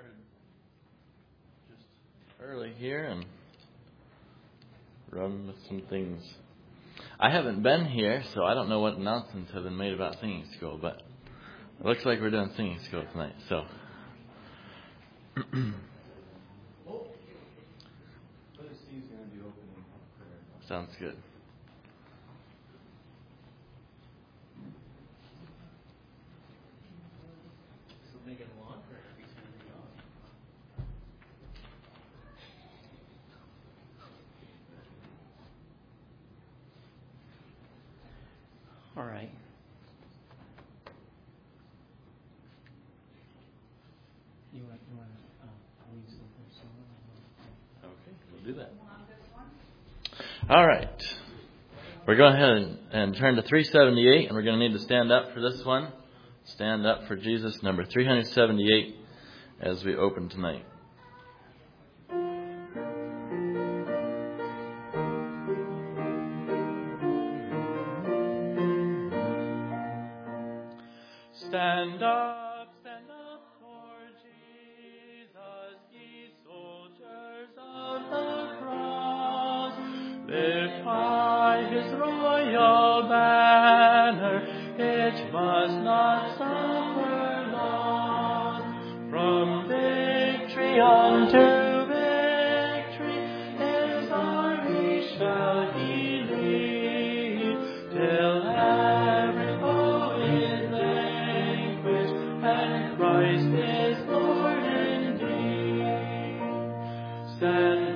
started just early here and run with some things. I haven't been here, so I don't know what announcements have been made about singing school, but it looks like we're doing singing school tonight, so. Sounds good. All right. You want to read something? Okay, we'll do that. All right. We're going ahead and turn to 378, and we're going to need to stand up for this one. Stand up for Jesus, number 378, as we open tonight. Stand up for Jesus, ye soldiers of the cross. Lift high his royal banner, it must not suffer loss. From victory unto victory, his army shall he lead, till every foe is vanquished, and Christ is Lord indeed. Stand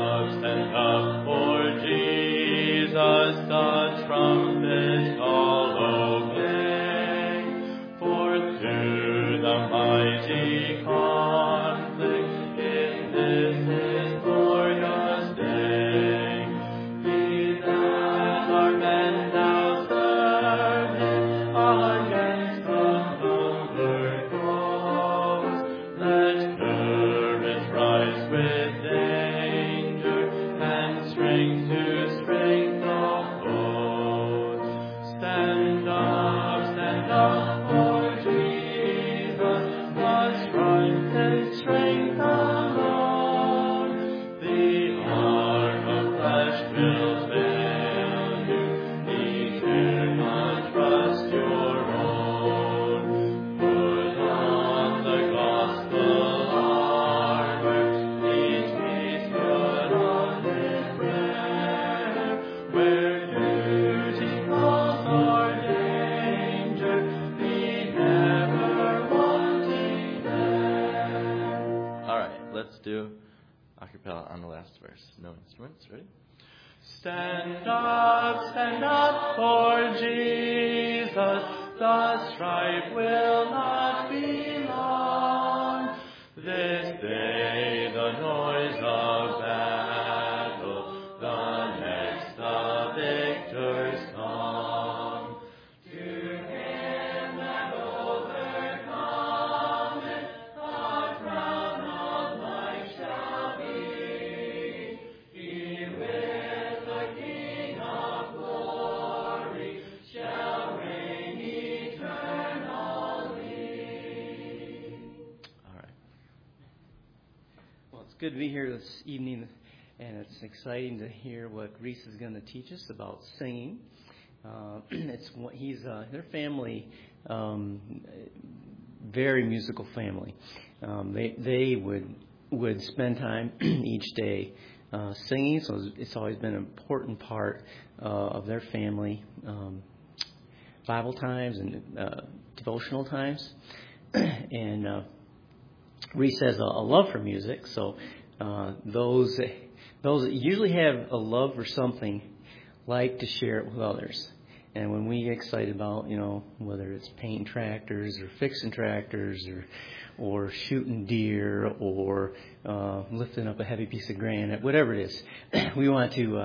up for Jesus, the trumpet all obey. Forth to the mighty conflict in this his glorious day. Ye that are men now serve him against the hunger foes. Let courage rise with danger, and strength to strength oppose. Stand up for Jesus, the triumphant strength alone. The arm of flesh will fail you, eternal trust your own. Put on the gospel armor, each piece put on with prayer. Where duty calls or danger, be never wanting there. All right, let's do a cappella on the last verse. No instruments, ready? Stand up for Jesus, the strife will not be long. This day the noise of battle, the next the victor's come. To him that overcometh, the crown of life shall be. He with the King of glory shall reign eternally. All right. Well, it's good to be here this evening, and it's exciting to hear what Reese is going to teach us about singing. Their family, very musical family. They would spend time each day singing, so it's always been an important part of their family. Bible times and devotional times, and Reese has a love for music, so those that usually have a love for something like to share it with others. And when we get excited about, whether it's painting tractors or fixing tractors or shooting deer or lifting up a heavy piece of granite, whatever it is, we want to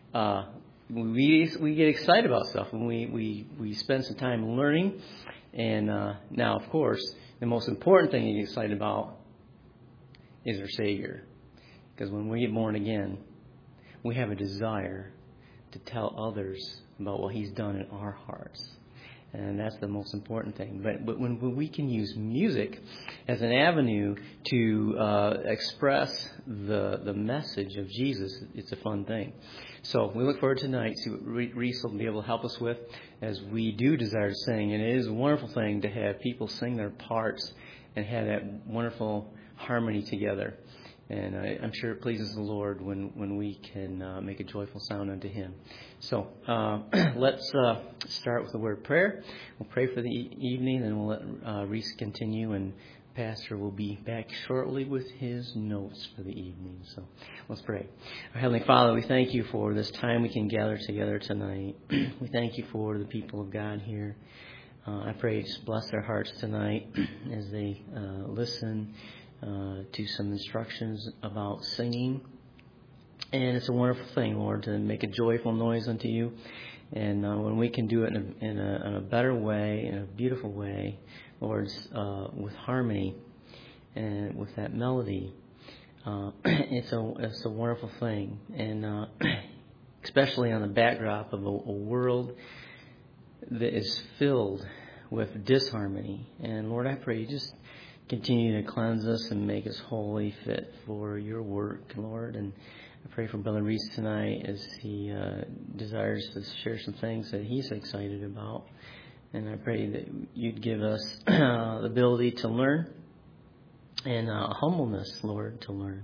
we get excited about stuff, and we spend some time learning. And now, of course, the most important thing to get excited about is our Savior. Because when we get born again, we have a desire to tell others about what He's done in our hearts. And that's the most important thing. But when we can use music as an avenue to express the message of Jesus, it's a fun thing. So we look forward to tonight, see what Reese will be able to help us with as we do desire to sing. And it is a wonderful thing to have people sing their parts and have that wonderful harmony together. And I'm sure it pleases the Lord when we can make a joyful sound unto Him. So let's start with a word of prayer. We'll pray for the evening, and we'll let Reese continue, and Pastor will be back shortly with his notes for the evening. So let's pray. Our Heavenly Father, we thank you for this time we can gather together tonight. We thank you for the people of God here. I pray just bless their hearts tonight as they listen to some instructions about singing. And it's a wonderful thing, Lord, to make a joyful noise unto you. And when we can do it in a better way, in a beautiful way, Lord, with harmony and with that melody, it's a wonderful thing. And especially on the backdrop of a world that is filled with disharmony. And Lord, I pray you just continue to cleanse us and make us wholly fit for your work, Lord. And I pray for Brother Reese tonight as he desires to share some things that he's excited about. And I pray that you'd give us the ability to learn and humbleness, Lord, to learn.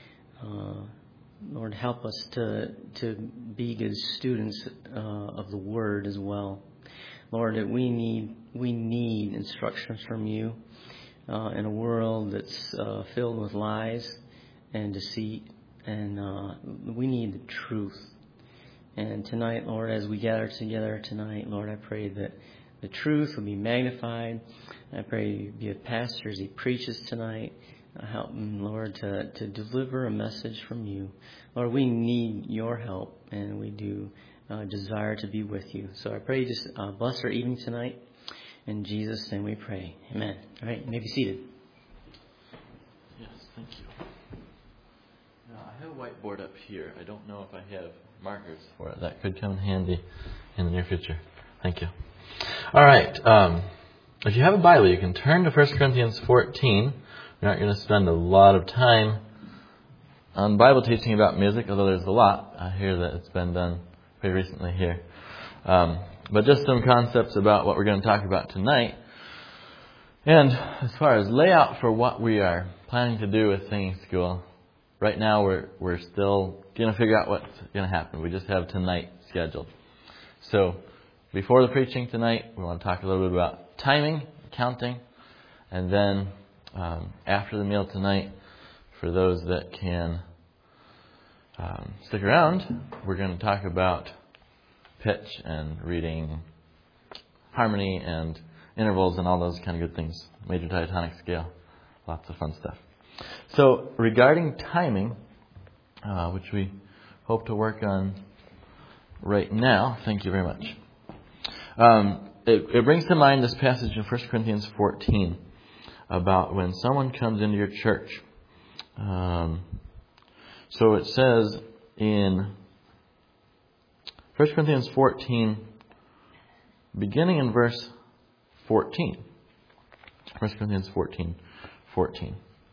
Lord, help us to be good students of the Word as well. Lord, that we need instructions from you. In a world that's filled with lies and deceit, and we need the truth. And tonight, Lord, as we gather together tonight, Lord, I pray that the truth will be magnified. I pray you be with Pastor as he preaches tonight. Help him, Lord, to deliver a message from you. Lord, we need your help, and we do desire to be with you. So I pray you just bless our evening tonight. In Jesus' name we pray. Amen. All right, you may be seated. Yes, thank you. Now, I have a whiteboard up here. I don't know if I have markers for it. That could come in handy in the near future. Thank you. All right. If you have a Bible, you can turn to 1 Corinthians 14. We're not going to spend a lot of time on Bible teaching about music, although there's a lot. I hear that it's been done pretty recently here. But just some concepts about what we're going to talk about tonight. And as far as layout for what we are planning to do with singing school, right now we're still going to figure out what's going to happen. We just have tonight scheduled. So before the preaching tonight, we want to talk a little bit about timing, counting, and then after the meal tonight, for those that can stick around, we're going to talk about pitch and reading, harmony and intervals and all those kind of good things. Major diatonic scale. Lots of fun stuff. So regarding timing, which we hope to work on right now, thank you very much. It brings to mind this passage in 1 Corinthians 14 about when someone comes into your church. So it says in 1 Corinthians 14, beginning in verse 14. 1 Corinthians 14.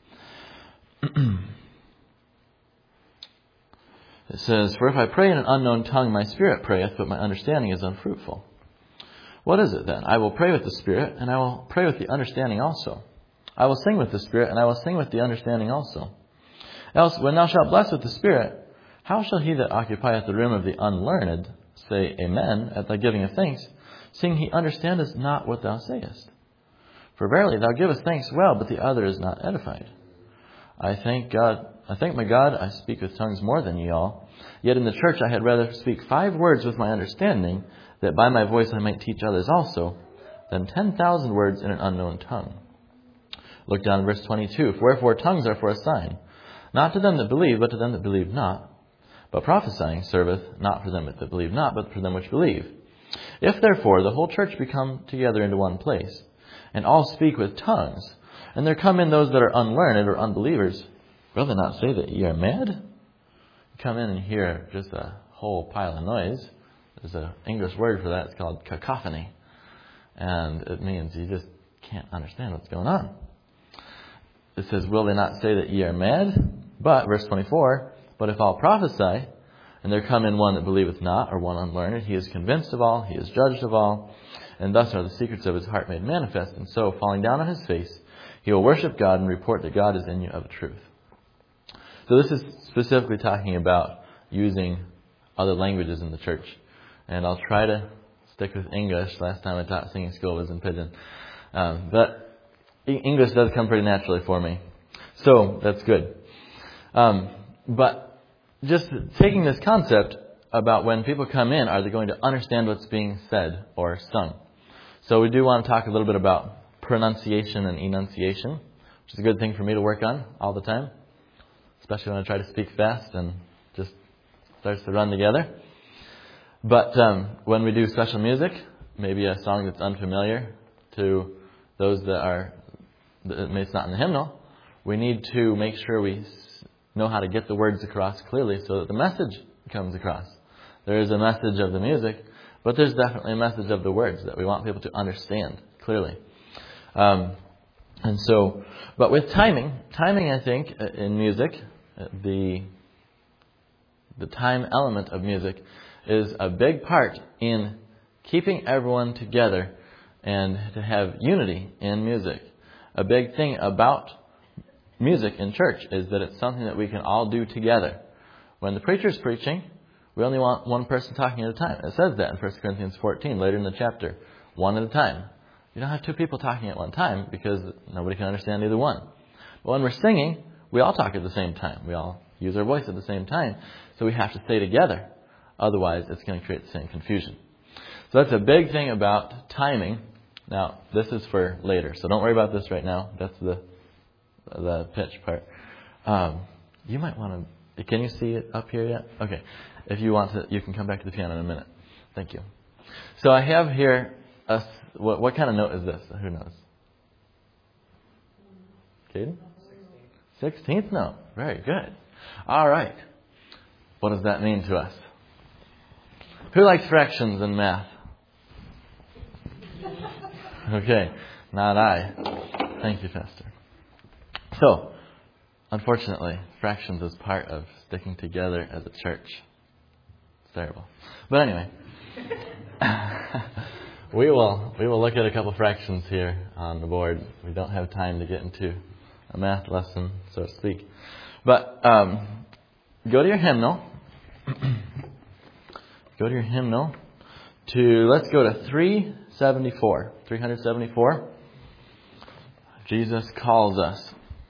It says, "For if I pray in an unknown tongue, my spirit prayeth, but my understanding is unfruitful. What is it then? I will pray with the spirit, and I will pray with the understanding also. I will sing with the spirit, and I will sing with the understanding also. Else, when thou shalt bless with the spirit, how shall he that occupieth the room of the unlearned say Amen at thy giving of thanks, seeing he understandeth not what thou sayest? For verily thou givest thanks well, but the other is not edified. I thank my God, I speak with tongues more than ye all. Yet in the church I had rather speak 5 words with my understanding, that by my voice I might teach others also, than 10,000 words in an unknown tongue." Look down in verse 22. "Wherefore tongues are for a sign, not to them that believe, but to them that believe not. But prophesying serveth not for them that believe not, but for them which believe. If therefore the whole church be come together into one place, and all speak with tongues, and there come in those that are unlearned or unbelievers, will they not say that ye are mad? You come in and hear just a whole pile of noise. There's an English word for that. It's called cacophony. And it means you just can't understand what's going on. It says, will they not say that ye are mad? But, verse 24, but if all prophesy, and there come in one that believeth not, or one unlearned, he is convinced of all, he is judged of all, and thus are the secrets of his heart made manifest. And so, falling down on his face, he will worship God and report that God is in you of a truth. So this is specifically talking about using other languages in the church. And I'll try to stick with English. Last time I taught singing school was in Pidgin. But English does come pretty naturally for me. So that's good. But just taking this concept about when people come in, are they going to understand what's being said or sung? So we do want to talk a little bit about pronunciation and enunciation, which is a good thing for me to work on all the time, especially when I try to speak fast and just starts to run together. But when we do special music, maybe a song that's unfamiliar to those that it's not in the hymnal, we need to make sure we know how to get the words across clearly so that the message comes across. There is a message of the music, but there's definitely a message of the words that we want people to understand clearly. But with timing, I think, in music, the time element of music is a big part in keeping everyone together and to have unity in music. A big thing about music in church is that it's something that we can all do together. When the preacher's preaching, we only want one person talking at a time. It says that in 1 Corinthians 14, later in the chapter. One at a time. You don't have two people talking at one time because nobody can understand either one. But when we're singing, we all talk at the same time. We all use our voice at the same time. So we have to stay together. Otherwise, it's going to create the same confusion. So that's a big thing about timing. Now, this is for later. So don't worry about this right now. That's the pitch part. You might want to... Can you see it up here yet? Okay. If you want to, you can come back to the piano in a minute. Thank you. So I have here... What kind of note is this? Who knows? Caden? 16th note. Very good. All right. What does that mean to us? Who likes fractions in math? Okay. Not I. Thank you, Pastor. So, unfortunately, fractions is part of sticking together as a church. It's terrible. But anyway. We will look at a couple fractions here on the board. We don't have time to get into a math lesson, so to speak. But go to your hymnal. Go to your hymnal. Let's go to 374. 374. Jesus calls us.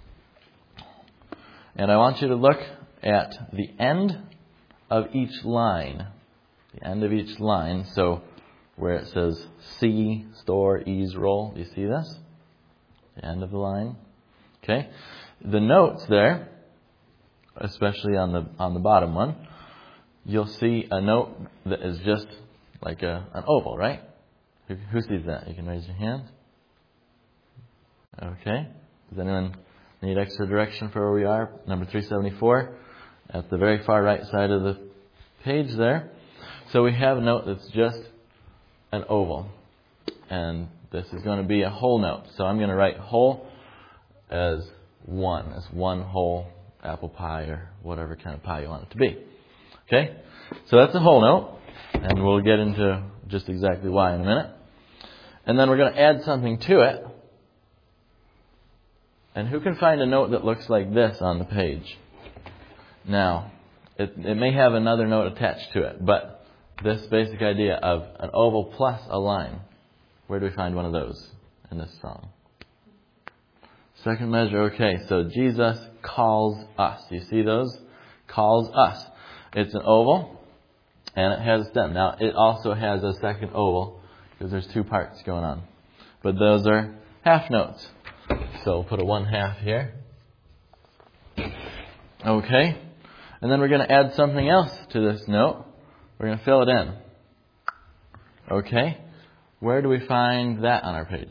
And I want you to look at the end of each line. The end of each line. So where it says C, store, ease, roll. Do you see this? The end of the line. Okay. The notes there, especially on the bottom one, you'll see a note that is just like an oval, right? Who sees that? You can raise your hand. Okay. Does anyone need extra direction for where we are? Number 374 at the very far right side of the page there. So we have a note that's just an oval. And this is going to be a whole note. So I'm going to write whole as one whole apple pie or whatever kind of pie you want it to be. Okay? So that's a whole note. And we'll get into just exactly why in a minute. And then we're going to add something to it. And who can find a note that looks like this on the page? Now, it may have another note attached to it, but this basic idea of an oval plus a line, where do we find one of those in this song? Second measure, okay, so Jesus calls us. You see those? Calls us. It's an oval, and it has a stem. Now, it also has a second oval, because there's two parts going on. But those are half notes. So we'll put a 1/2 here. Okay. And then we're going to add something else to this note. We're going to fill it in. Okay. Where do we find that on our page?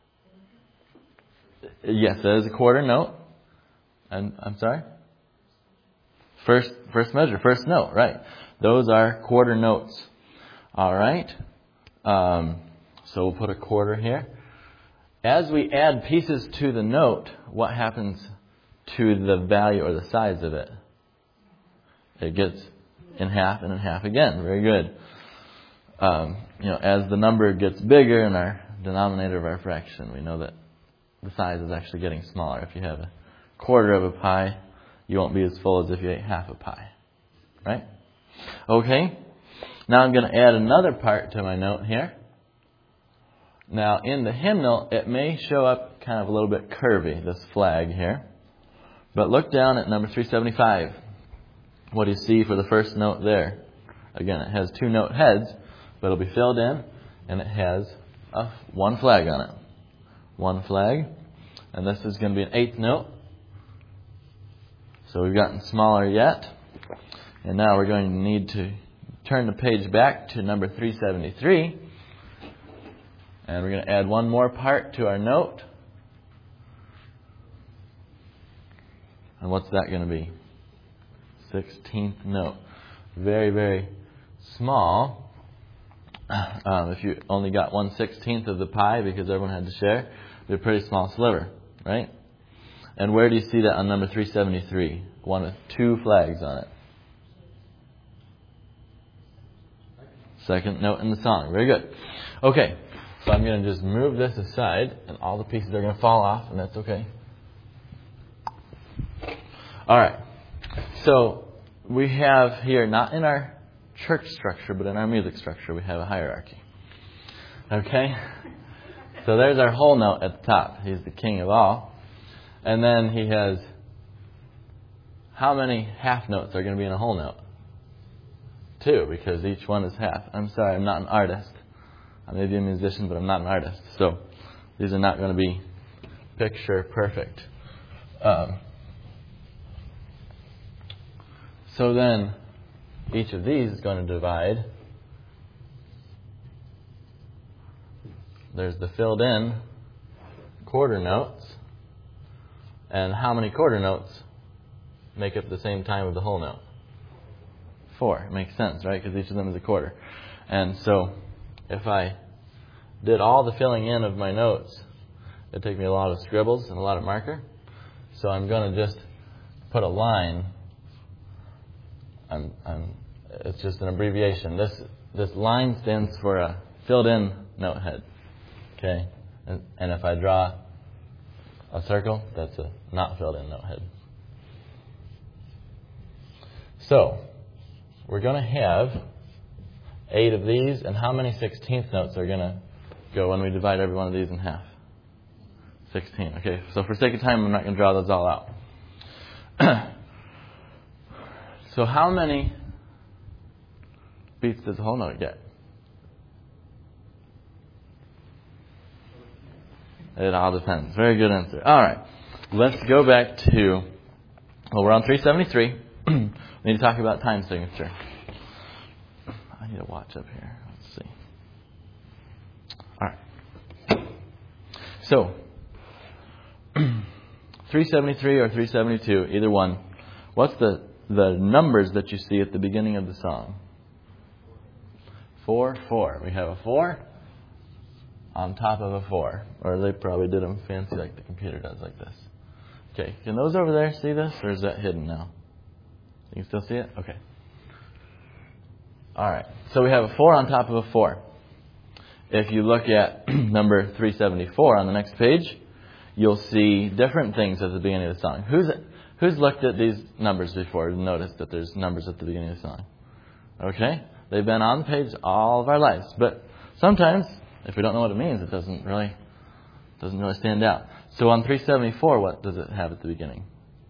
Yes, that is a quarter note. And I'm sorry? First measure, first note, right. Those are quarter notes. All right. So we'll put a quarter here. As we add pieces to the note, what happens to the value or the size of it? It gets in half and in half again. Very good. As the number gets bigger in our denominator of our fraction, we know that the size is actually getting smaller. If you have a quarter of a pie, you won't be as full as if you ate half a pie. Right? Okay. Now I'm going to add another part to my note here. Now in the hymnal, it may show up kind of a little bit curvy, this flag here. But look down at number 375. What do you see for the first note there? Again, it has 2 note heads, but it'll be filled in, and it has one flag on it. One flag. And this is going to be an 8th note. So we've gotten smaller yet. And now we're going to need to turn the page back to number 373. And we're going to add one more part to our note. And what's that going to be? 16th note. Very, very small. If you only got 1/16 of the pie because everyone had to share, it'd be a pretty small sliver, right? And where do you see that on number 373? One with 2 flags on it. Second note in the song. Very good. Okay, so I'm going to just move this aside, and all the pieces are going to fall off, and that's okay. All right. So we have here, not in our church structure, but in our music structure, we have a hierarchy. Okay? So there's our whole note at the top. He's the king of all. And then he has, how many half notes are going to be in a whole note? 2, because each one is half. I'm sorry, I'm not an artist. I may be a musician, but I'm not an artist. So these are not going to be picture perfect. So then each of these is going to divide. There's the filled in quarter notes. And how many quarter notes make up the same time of the whole note? 4. It makes sense, right? Because each of them is a quarter. And so if I did all the filling in of my notes, it'd take me a lot of scribbles and a lot of marker. So I'm going to just put a line. It's just an abbreviation. This line stands for a filled in note head. Okay? And if I draw a circle, that's a not filled in note head. So we're going to have 8 of these, and how many 16th notes are going to go when we divide every one of these in half? 16. Okay, so for sake of time, I'm not going to draw those all out. So how many beats does the whole note get? It all depends. Very good answer. All right, let's go back to, we're on 373. We need to talk about time signature. I need a watch up here. Let's see. All right. So, 373 or 372, either one. What's the numbers that you see at the beginning of the song? 4, 4. We have a 4 on top of a 4. Or they probably did them fancy like the computer does, like this. Okay, can those over there see this? Or is that hidden now? You can still see it? Okay. All right. So we have a 4 on top of a 4. If you look at number 374 on the next page, you'll see different things at the beginning of the song. Who's looked at these numbers before and noticed that there's numbers at the beginning of the song? Okay? They've been on the page all of our lives. But sometimes, if we don't know what it means, it doesn't really stand out. So on 374, what does it have at the beginning?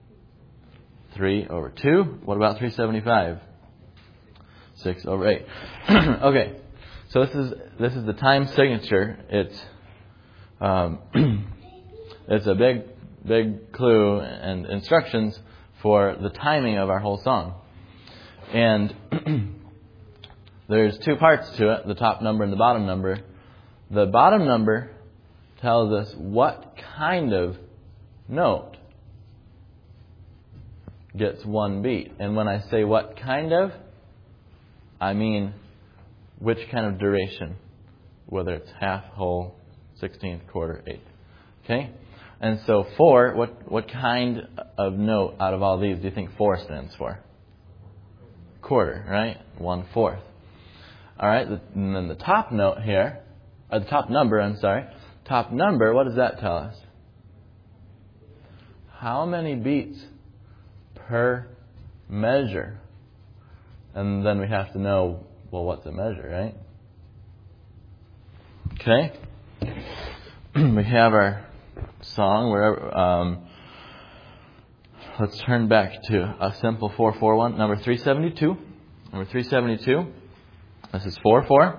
3 over 2. What about 375? 6 over 8. Okay. So this is the time signature. It's it's a big clue and instructions for the timing of our whole song. And there's 2 parts to it, the top number and the bottom number. The bottom number tells us what kind of note gets 1 beat. And when I say what kind of, I mean which kind of duration. whether it's half, whole, 16th, quarter, eighth. Okay? And so 4, what kind of note out of all these do you think 4 stands for? Quarter, right? 1/4. All right, and then the top note here, or the top number, top number, what does that tell us? How many beats per measure? And then we have to know, well, what's a measure, right? Okay. We have our song. Let's turn back to a simple 4/4 number 372. Number 372. This is 4/4.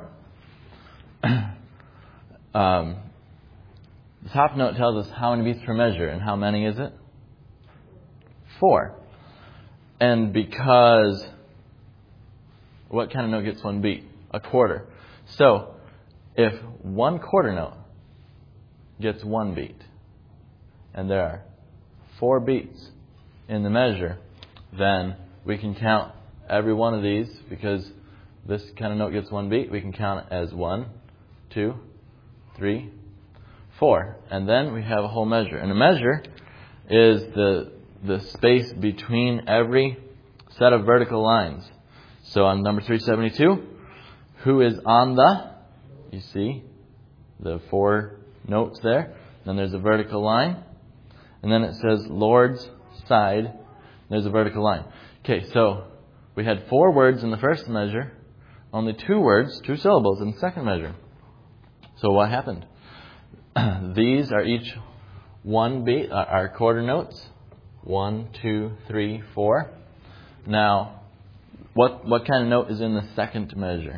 The top note tells us how many beats per measure, and how many is it? 4. And because what kind of note gets 1 beat? A quarter. So if 1/4 note gets 1 beat, and there are 4 beats in the measure, then we can count every one of these, because this kind of note gets 1 beat. We can count it as 1, 2, 3, 4. And then we have a whole measure. And a measure is the space between every set of vertical lines. So on number 372, who is on you see the 4 notes there. Then there's a vertical line. And then it says Lord's side. There's a vertical line. Okay, so we had 4 words in the first measure. Only 2 words, 2 syllables in the second measure. So what happened? These are each 1 beat, are quarter notes. 1, 2, 3, 4. Now, what kind of note is in the second measure?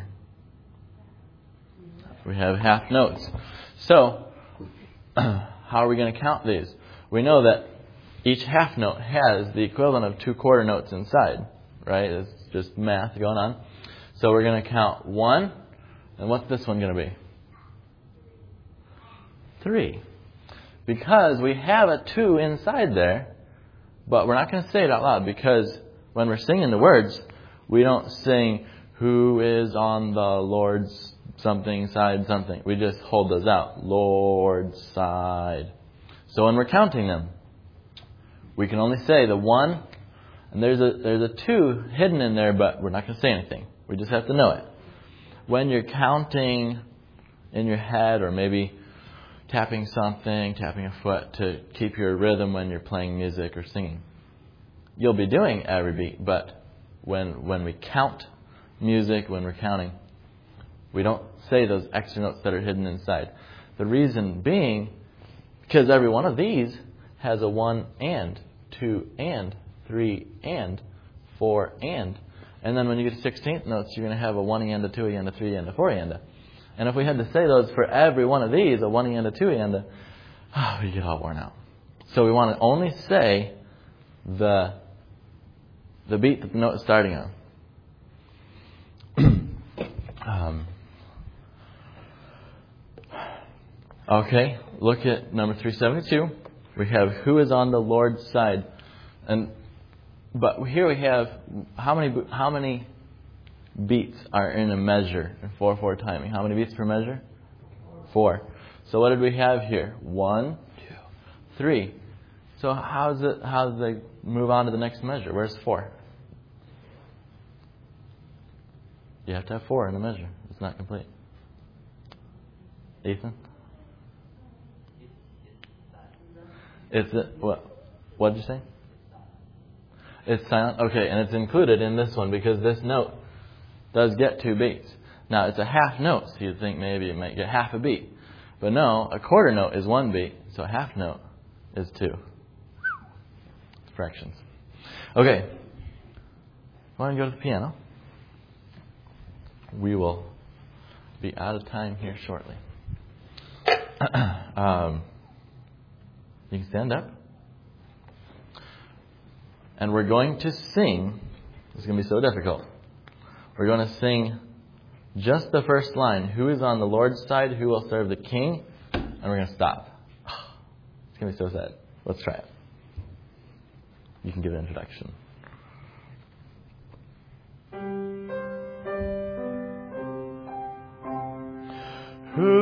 We have half notes. So, how are we going to count these? We know that each half note has the equivalent of 2 quarter notes inside, right? It's just math going on. So we're going to count 1, and what's this one going to be? 3. Because we have a 2 inside there, but we're not going to say it out loud, because when we're singing the words, we don't sing, who is on the Lord's something side something. We just hold those out. Lord's side. So when we're counting them, we can only say the 1, and there's a 2 hidden in there, but we're not going to say anything. We just have to know it. When you're counting in your head, or maybe tapping something, tapping a foot to keep your rhythm when you're playing music or singing, you'll be doing every beat. But when we count music, when we're counting, we don't say those extra notes that are hidden inside. The reason being, because every one of these has a 1 and, 2 and, 3 and, 4 and. And then when you get to 16th notes, you're going to have a 1 and, a 2 and, a 3 and, a 4 and. And if we had to say those for every one of these, a 1 and, a 2 and, we get all worn out. So we want to only say the beat that the note is starting on. Okay, look at number 372. We have who is on the Lord's side, but here we have how many beats are in a measure in 4/4 timing? How many beats per measure? 4. So what did we have here? 1, 2, 3. So how do they move on to the next measure? Where's 4? You have to have 4 in the measure. It's not complete. Ethan? What did you say? It's silent? Okay, and it's included in this one because this note does get 2 beats. Now, it's a half note, so you'd think maybe it might get half a beat. But no, a quarter note is 1 beat, so a half note is 2. It's fractions. Okay. Why don't you go to the piano? We will be out of time here shortly. You can stand up. And we're going to sing. This is going to be so difficult. We're going to sing just the first line. Who is on the Lord's side? Who will serve the King? And we're going to stop. It's going to be so sad. Let's try it. You can give an introduction. Who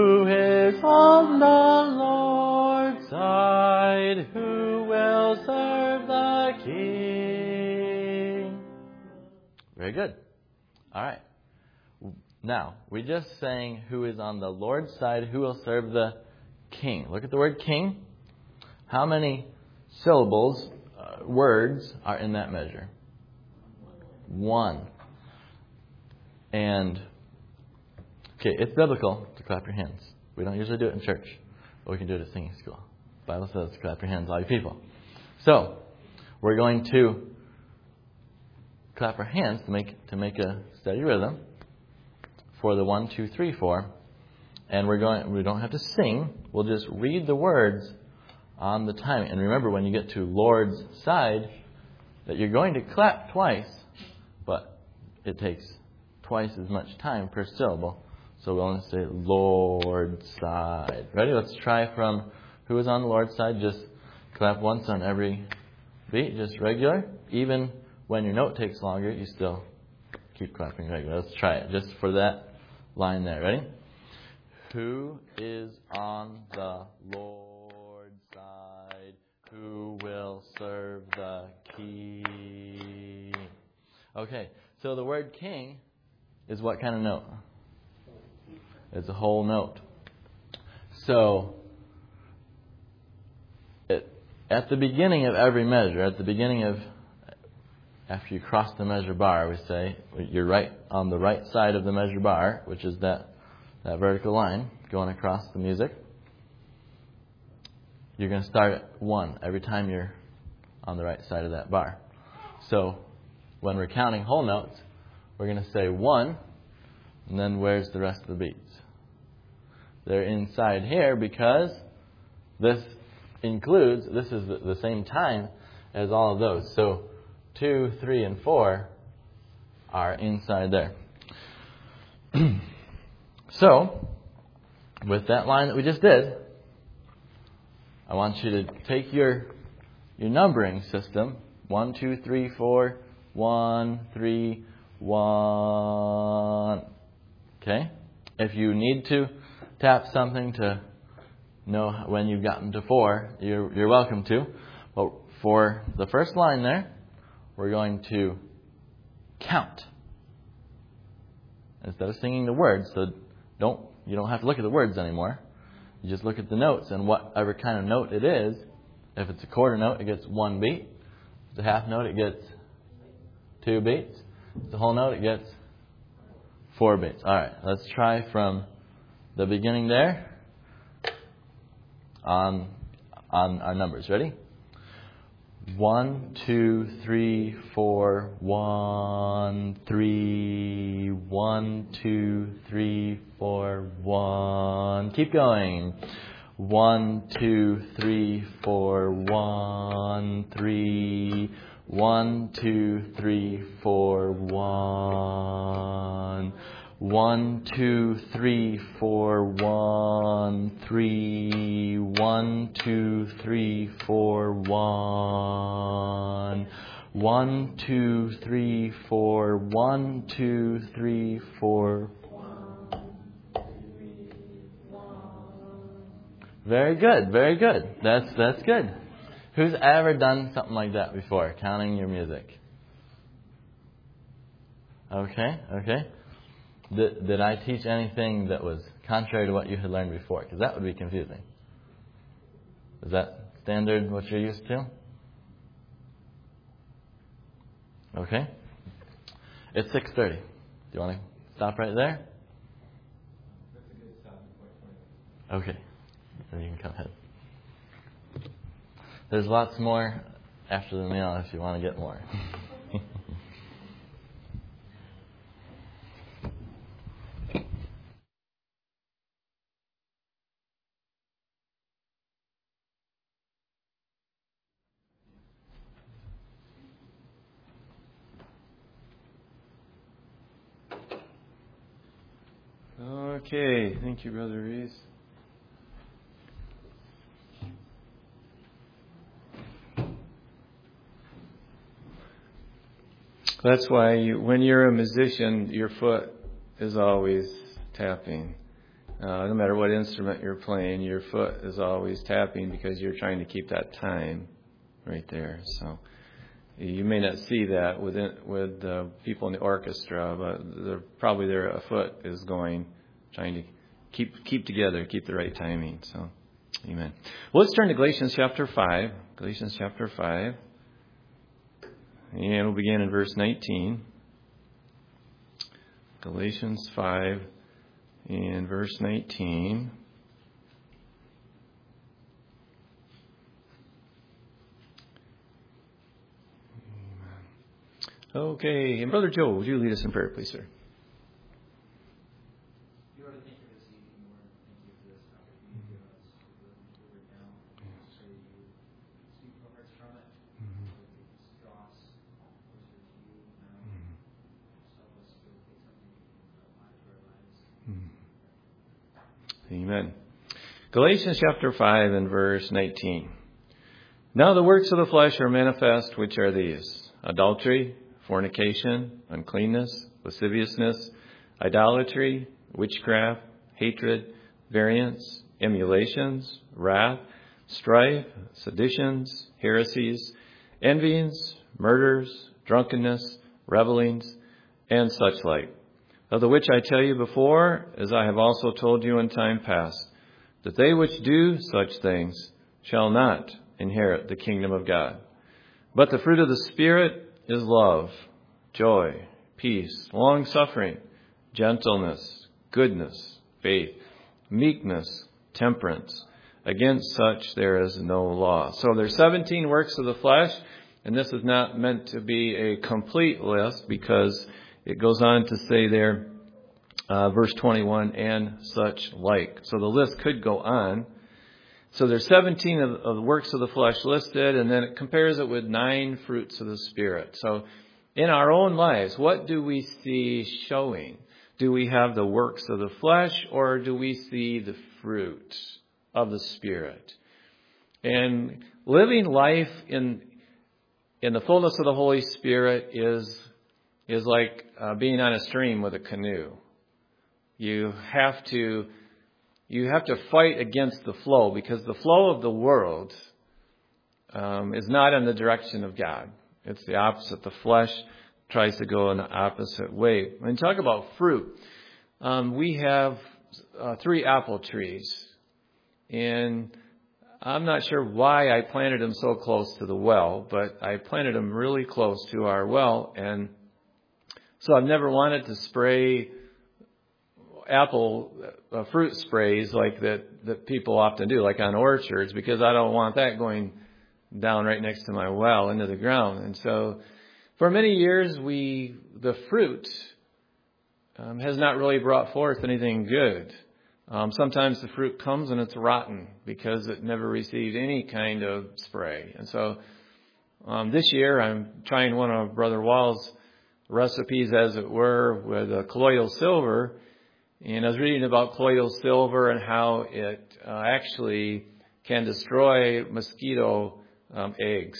the King. Very good. All right. Now, we just sang who is on the Lord's side, who will serve the King. Look at the word King. How many syllables, words, are in that measure? 1. And, okay, it's biblical to clap your hands. We don't usually do it in church, but we can do it at singing school. The Bible says clap your hands, all you people. So, we're going to clap our hands to make a steady rhythm for the 1, 2, 3, 4. And we don't have to sing. We'll just read the words on the timing. And remember, when you get to Lord's side, that you're going to clap twice, but it takes twice as much time per syllable. So we'll only say Lord's side. Ready? Let's try from who is on the Lord's side. Just clap once on every beat, just regular. Even when your note takes longer, you still keep clapping regular. Let's try it just for that line there. Ready? Who is on the Lord's side? Who will serve the King? Okay, so the word King is what kind of note? It's a whole note. So, at the beginning of every measure, after you cross the measure bar, we say you're right on the right side of the measure bar, which is that vertical line going across the music. You're going to start at 1 every time you're on the right side of that bar. So, when we're counting whole notes, we're going to say 1, and then where's the rest of the beats? They're inside here because this is the same time as all of those. So 2, 3, and 4 are inside there. So, with that line that we just did, I want you to take your numbering system. 1, 2, 3, 4, 1, 3, 1. Okay? If you need to tap something to know when you've gotten to 4, you're welcome to. But for the first line there, we're going to count instead of singing the words. So you don't have to look at the words anymore. You just look at the notes, and whatever kind of note it is. If it's a quarter note, it gets 1 beat. If it's a half note, it gets 2 beats. If it's a whole note, it gets 4 beats. All right, let's try from the beginning there on our numbers. Ready? 1, 2, 3, 4, 1, 3, 1, 2, 3, 4, 1. Keep going. 1, 2, 3, 4, 1, 3, 1, 2, 3, 4, 1. 1, 2, 3, 4, 1, 3, 1, 2, 3, 4, 1. 1, 2, 3, 4, 1, 2, 3, 4. Very good, very good. That's good. Who's ever done something like that before, counting your music? Okay. Did I teach anything that was contrary to what you had learned before? Because that would be confusing. Is that standard what you're used to? Okay. It's 6:30. Do you want to stop right there? That's a good stopping point for you. Okay. Then you can come ahead. There's lots more after the meal if you want to get more. Okay, thank you, Brother Reese. That's why when you're a musician, your foot is always tapping. No matter what instrument you're playing, your foot is always tapping because you're trying to keep that time right there. So You may not see that with people in the orchestra, but probably their foot is going, trying to keep together, keep the right timing. So, amen. Well, let's turn to Galatians chapter 5. Galatians chapter 5. And we'll begin in verse 19. Galatians 5 and verse 19. Okay, and Brother Joe, would you lead us in prayer, please, sir? Lord, I thank you this evening, Lord. Thank you for this opportunity to us to live now. Pray you speak to our hearts from it. Draw us closer to you now. Help us to take something and apply to our lives. Amen. Galatians chapter 5 and verse 19. Now the works of the flesh are manifest, which are these: adultery, fornication, uncleanness, lasciviousness, idolatry, witchcraft, hatred, variance, emulations, wrath, strife, seditions, heresies, envyings, murders, drunkenness, revellings, and such like, of the which I tell you before, as I have also told you in time past, that they which do such things shall not inherit the kingdom of God. But the fruit of the Spirit is love, joy, peace, long-suffering, gentleness, goodness, faith, meekness, temperance. Against such there is no law. So there's 17 works of the flesh, and this is not meant to be a complete list because it goes on to say there, verse 21, and such like. So the list could go on. So there's 17 of the works of the flesh listed, and then it compares it with 9 fruits of the Spirit. So in our own lives, what do we see showing? Do we have the works of the flesh, or do we see the fruit of the Spirit? And living life in the fullness of the Holy Spirit is like being on a stream with a canoe. You have to fight against the flow, because the flow of the world is not in the direction of God. It's the opposite. The flesh tries to go in the opposite way. When you talk about fruit, we have 3 apple trees. And I'm not sure why I planted them so close to the well, but I planted them really close to our well. And so I've never wanted to spray apple fruit sprays like that people often do, like on orchards, because I don't want that going down right next to my well into the ground. And so for many years, the fruit has not really brought forth anything good. Sometimes the fruit comes and it's rotten because it never received any kind of spray. And so this year I'm trying one of Brother Wall's recipes, as it were, with colloidal silver. And I was reading about colloidal silver and how it actually can destroy mosquito eggs.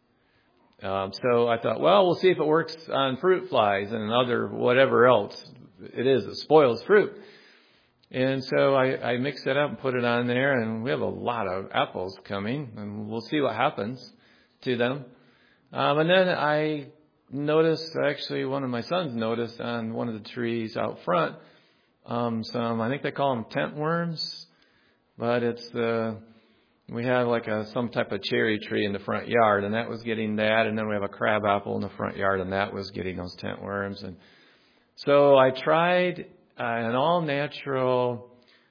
So I thought, well, we'll see if it works on fruit flies and other whatever else it is that spoils fruit. And so I mixed it up and put it on there, and we have a lot of apples coming, and we'll see what happens to them. And then I noticed, actually one of my sons noticed on one of the trees out front, some, I think they call them tent worms, but we have like some type of cherry tree in the front yard, and that was getting that, and then we have a crab apple in the front yard, and that was getting those tent worms. And so I tried an all-natural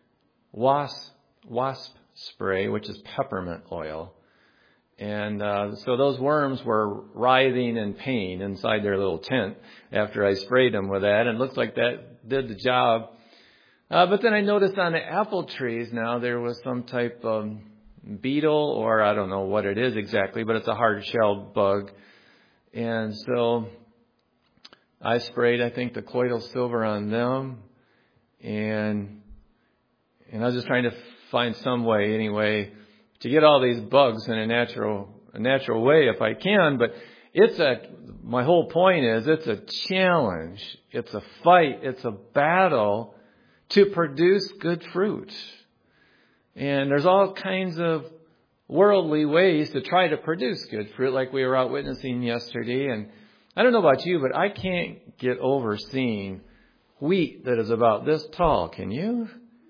wasp spray, which is peppermint oil. And so those worms were writhing in pain inside their little tent after I sprayed them with that, and it looked like that did the job. But then I noticed on the apple trees now there was some type of beetle, or I don't know what it is exactly, but it's a hard-shelled bug. And so I sprayed, I think, the colloidal silver on them. And I was just trying to find some way, anyway, to get all these bugs in a natural way if I can. But my whole point is it's a challenge. It's a fight. It's a battle to produce good fruit. And there's all kinds of worldly ways to try to produce good fruit, like we were out witnessing yesterday. And I don't know about you, but I can't get over seeing wheat that is about this tall. Can you?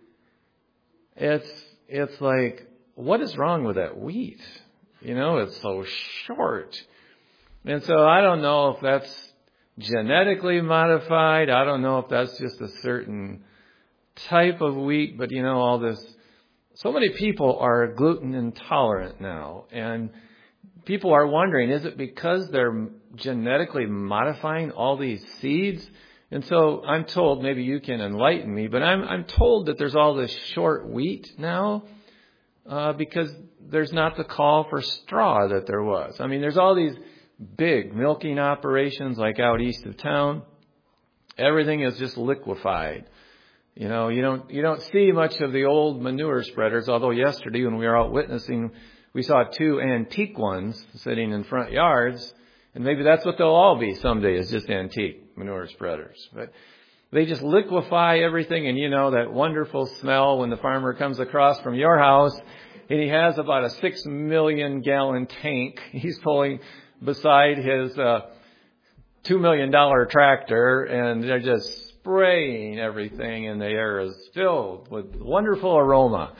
It's like, what is wrong with that wheat? It's so short. And so I don't know if that's genetically modified. I don't know if that's just a certain type of wheat, but all this. So many people are gluten intolerant now, and people are wondering, is it because they're genetically modifying all these seeds? And so I'm told, maybe you can enlighten me, but I'm told that there's all this short wheat now because there's not the call for straw that there was. I mean, there's all these big milking operations like out east of town. Everything is just liquefied. You don't see much of the old manure spreaders, although yesterday when we were out witnessing, we saw 2 antique ones sitting in front yards, and maybe that's what they'll all be someday, is just antique manure spreaders. But they just liquefy everything, and that wonderful smell when the farmer comes across from your house, and he has about a 6 million gallon tank he's pulling beside his $2 million tractor, and they're just spraying everything, and the air is filled with wonderful aroma.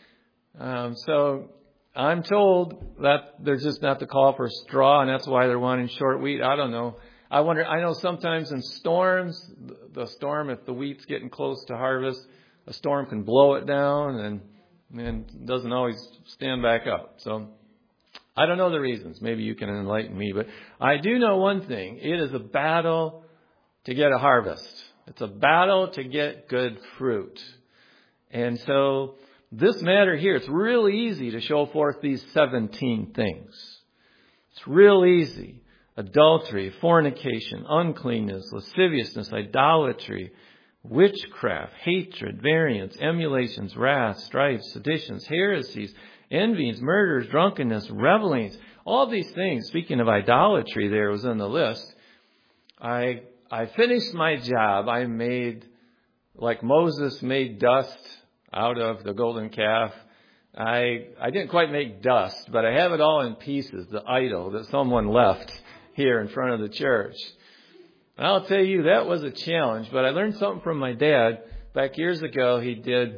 So I'm told that there's just not the call for straw, and that's why they're wanting short wheat. I don't know. I know sometimes in storms, the storm, if the wheat's getting close to harvest, a storm can blow it down and doesn't always stand back up. So I don't know the reasons. Maybe you can enlighten me. But I do know one thing. It is a battle to get a harvest. It's a battle to get good fruit. And so this matter here, it's real easy to show forth these 17 things. It's real easy. Adultery, fornication, uncleanness, lasciviousness, idolatry, witchcraft, hatred, variance, emulations, wrath, strife, seditions, heresies, envyings, murders, drunkenness, revelings. All these things, speaking of idolatry, there was in the list. I finished my job. I made, like Moses made dust out of the golden calf. I didn't quite make dust, but I have it all in pieces, the idol that someone left here in front of the church. And I'll tell you, that was a challenge, but I learned something from my dad. Back years ago, he did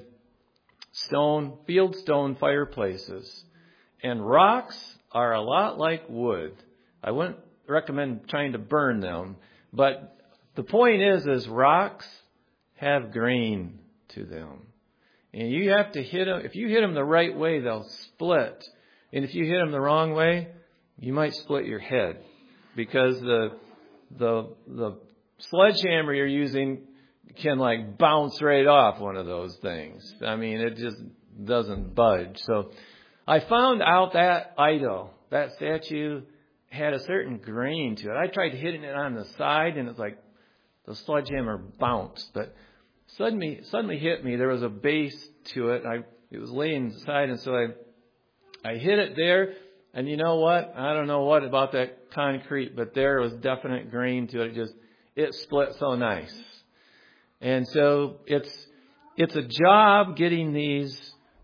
field stone fireplaces. And rocks are a lot like wood. I wouldn't recommend trying to burn them, but the point is rocks have grain to them. And you have to hit them. If you hit them the right way, they'll split. And if you hit them the wrong way, you might split your head. Because the sledgehammer you're using can like bounce right off one of those things. I mean, it just doesn't budge. So I found out that idol, that statue, had a certain grain to it. I tried hitting it on the side, and it's like the sledgehammer bounced. But suddenly hit me. There was a base to it. It was laying aside, and so I hit it there. And you know what? I don't know what about that concrete, but there was definite grain to it. It split so nice. And so it's a job getting these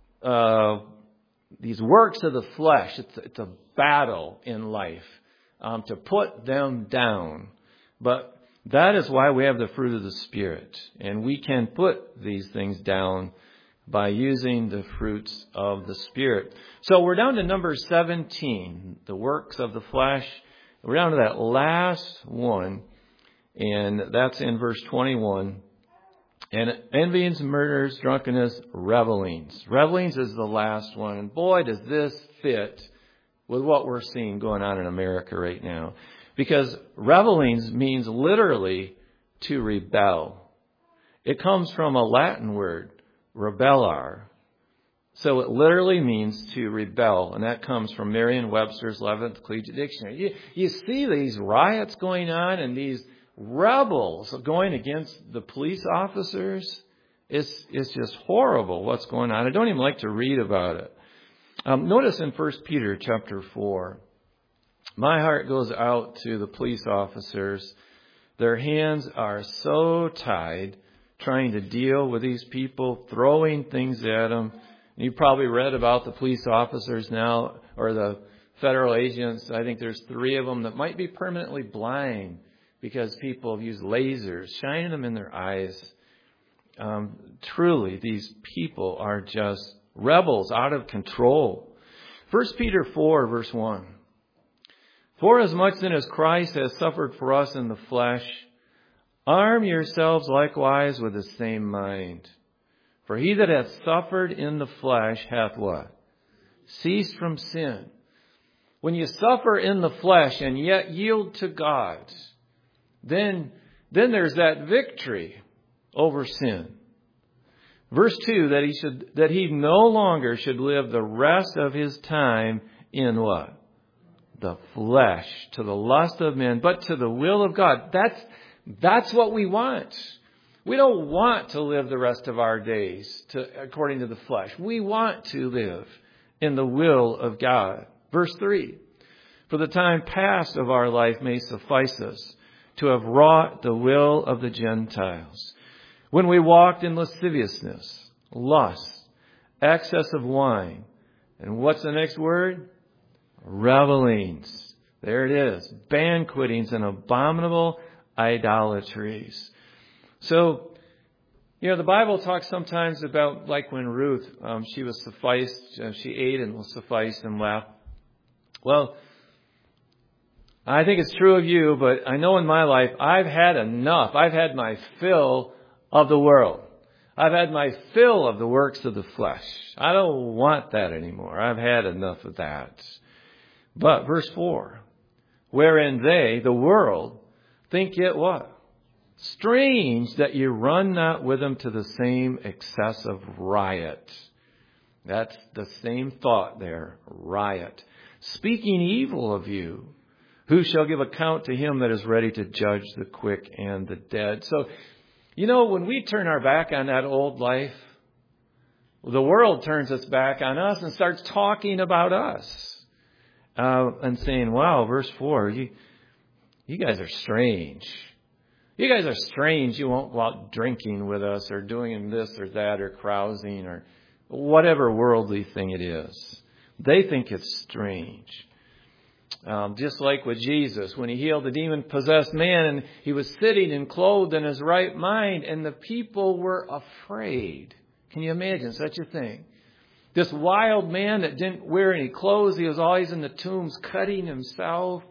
works of the flesh. It's a battle in life to put them down. But that is why we have the fruit of the Spirit. And we can put these things down by using the fruits of the Spirit. So we're down to number 17, the works of the flesh. We're down to that last one, and that's in verse 21. And envyings, murders, drunkenness, revelings. Revelings is the last one. And boy, does this fit with what we're seeing going on in America right now. Because revelings means literally to rebel. It comes from a Latin word, rebellar. So it literally means to rebel, and that comes from Merriam-Webster's 11th Collegiate Dictionary. You see these riots going on and these rebels going against the police officers. It's just horrible what's going on. I don't even like to read about it. Notice in 1 Peter chapter 4, my heart goes out to the police officers. Their hands are so tied trying to deal with these people, throwing things at them. You probably read about the police officers now, or the federal agents. I think there's 3 of them that might be permanently blind because people have used lasers, shining them in their eyes. Truly, these people are just rebels out of control. 1 Peter 4, verse 1. For as much then as Christ has suffered for us in the flesh, arm yourselves likewise with the same mind. For he that hath suffered in the flesh hath what? Ceased from sin. When you suffer in the flesh and yet yield to God, then there's that victory over sin. Verse 2, that he no longer should live the rest of his time in what? The flesh, to the lust of men, but to the will of God. That's what we want. We don't want to live the rest of our days according to the flesh. We want to live in the will of God. Verse 3, for the time past of our life may suffice us to have wrought the will of the Gentiles, when we walked in lasciviousness, lust, excess of wine, and what's the next word? Revelings. There it is. Banquetings and abominable idolatries. So, the Bible talks sometimes about, like when Ruth, she was sufficed, she ate and was sufficed and left. Well, I think it's true of you, but I know in my life, I've had enough. I've had my fill of the world. I've had my fill of the works of the flesh. I don't want that anymore. I've had enough of that. But verse 4, wherein they, the world, think it what? Strange that you run not with them to the same excess of riot. That's the same thought there, riot. Speaking evil of you, who shall give account to him that is ready to judge the quick and the dead. So, when we turn our back on that old life, the world turns its back on us and starts talking about us. And saying, wow, verse 4, you guys are strange. You guys are strange. You won't go out drinking with us or doing this or that or carousing or whatever worldly thing it is. They think it's strange. Just like with Jesus, when he healed the demon-possessed man and he was sitting and clothed in his right mind and the people were afraid. Can you imagine such a thing? This wild man that didn't wear any clothes, he was always in the tombs cutting himself.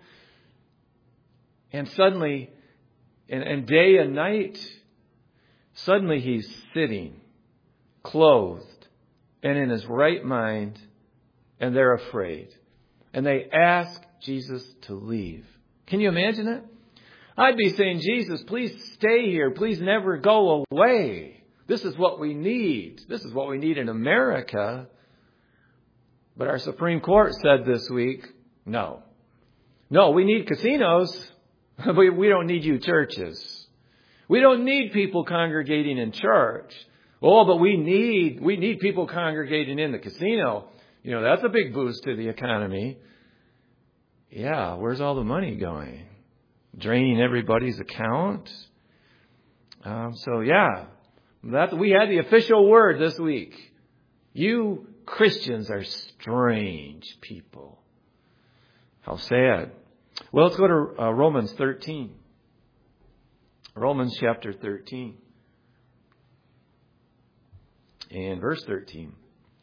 And suddenly, and day and night, suddenly he's sitting, clothed, and in his right mind, and they're afraid. And they ask Jesus to leave. Can you imagine it? I'd be saying, Jesus, please stay here. Please never go away. This is what we need. This is what we need in America. But our Supreme Court said this week, no. No, we need casinos. We don't need you churches. We don't need people congregating in church. Oh, but we need people congregating in the casino. That's a big boost to the economy. Yeah, where's all the money going? Draining everybody's account? We had the official word this week. You Christians are strange people. How sad. Well, let's go to Romans 13. Romans chapter 13. And verse 13.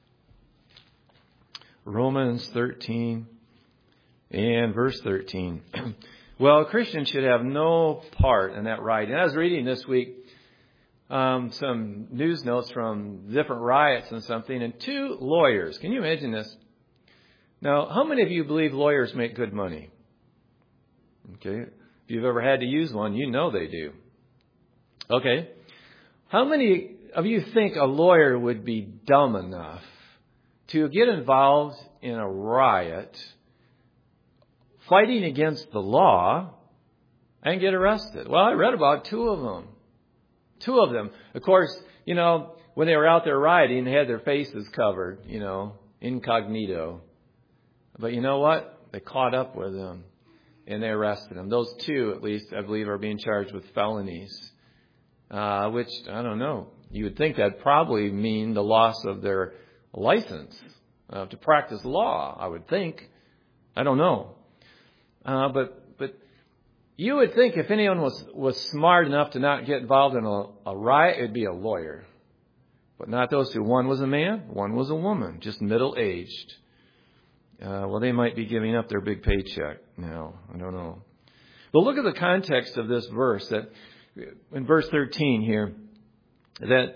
Romans 13 and verse 13. Well, a Christian should have no part in that riot. And I was reading this week some news notes from different riots and something, and 2 lawyers. Can you imagine this? Now, how many of you believe lawyers make good money? Okay. If you've ever had to use one, you know they do. Okay. How many of you think a lawyer would be dumb enough to get involved in a riot, fighting against the law, and get arrested? Well, I read about 2 of them. 2 of them. Of course, when they were out there rioting, they had their faces covered, incognito. But you know what? They caught up with them and they arrested them. Those 2, at least, I believe, are being charged with felonies, which, I don't know. You would think that'd probably mean the loss of their license to practice law, I would think. I don't know. But you would think if anyone was smart enough to not get involved in a riot, it'd be a lawyer. But not those two. One was a man, one was a woman, just middle-aged. Well, they might be giving up their big paycheck now. I don't know. But look at the context of this verse. That in verse 13 here, that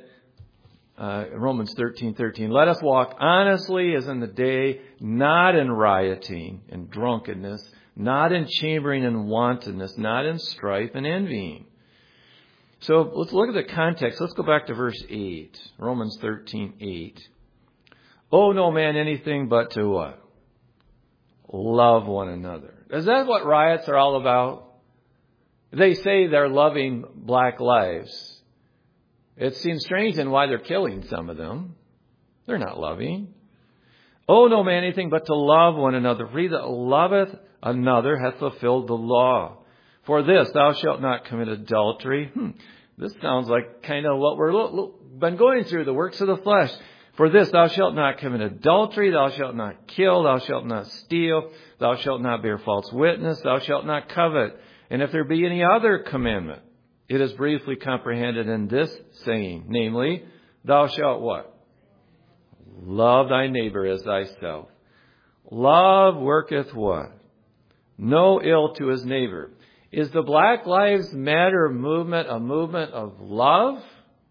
Romans 13:13. Let us walk honestly as in the day, not in rioting and drunkenness, not in chambering and wantonness, not in strife and envying. So let's look at the context. Let's go back to verse 8. Romans 13:8. Owe no man anything but to what? Love one another. Is that what riots are all about? They say they're loving black lives. It seems strange then why they're killing some of them. They're not loving. Owe no man anything but to love one another. For he that loveth another hath fulfilled the law. For this, thou shalt not commit adultery. This sounds like kind of what we've been going through, the works of the flesh. For this, thou shalt not commit adultery, thou shalt not kill, thou shalt not steal, thou shalt not bear false witness, thou shalt not covet. And if there be any other commandment, it is briefly comprehended in this saying, namely, thou shalt what? Love thy neighbor as thyself. Love worketh what? No ill to his neighbor. Is the Black Lives Matter movement a movement of love?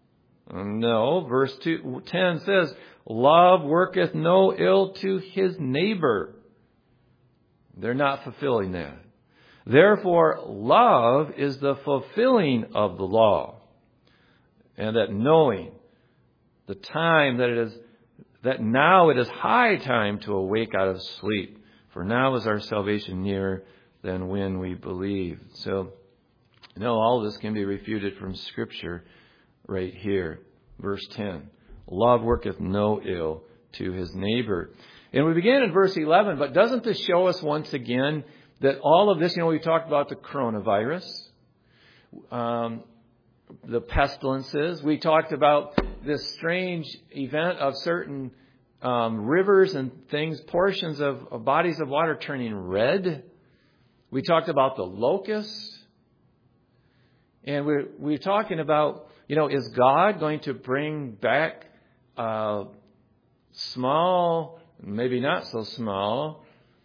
No. Verse 10 says, love worketh no ill to his neighbor. They're not fulfilling that. Therefore, love is the fulfilling of the law. And that knowing the time that now it is high time to awake out of sleep. For now is our salvation nearer than when we believe. So, all of this can be refuted from Scripture right here. Verse 10. Love worketh no ill to his neighbor. And we began in verse 11, but doesn't this show us once again that all of this, we talked about the coronavirus, the pestilences. We talked about this strange event of certain rivers and things, portions of bodies of water turning red. We talked about the locusts. And we're talking about, is God going to bring back small, maybe not so small,